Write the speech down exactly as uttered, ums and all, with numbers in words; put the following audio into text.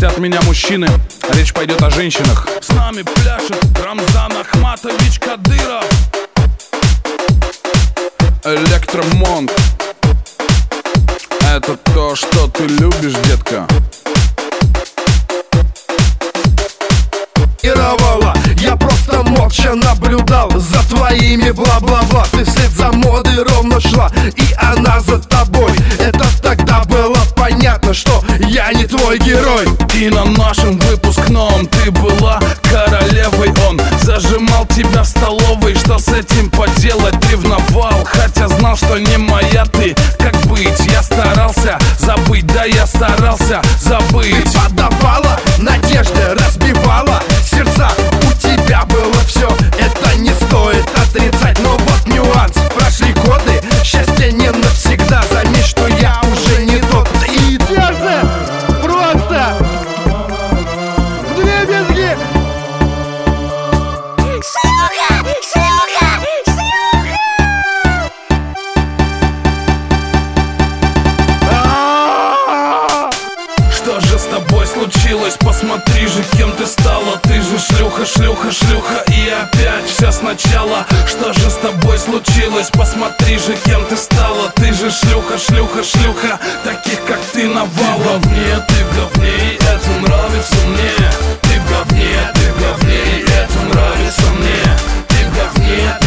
хотят меня мужчины, речь пойдет о женщинах. С нами пляшет Рамзан Ахматович Кадыров. Электромонг. Это то, что ты любишь, детка. Я просто молча наблюдал за твоими бла-бла-бла. Ты вслед за модой ровно шла, и она за тобой. Это тогда было понятно, что я не твой герой. И на нашем выпускном ты была королевой. Он зажимал тебя в столовой. Что с этим поделать? Ревновал, хотя знал, что не моя ты. Как быть? Я старался забыть, да я старался забыть. Ты подавала надежды, разбивала сердца. У тебя было все, это не стоит отрицать. Но вот нюанс, прошли годы, счастье не навсегда. Заметь, что я уже не тот. И сердце просто вдребезги. Шлюха! Шлюха! Шлюха! Что же с тобой случилось? Посмотри же, кем ты стала. Ты же шлюха, шлюха, шлюха. И опять все сначала. Что же с тобой случилось? Посмотри же, кем ты стала. Ты же шлюха, шлюха, шлюха. Таких как ты навалом. Ты в говне, ты в говне, и это нравится мне. Ты в говне, ты в говне, и это нравится мне. Ты в говне,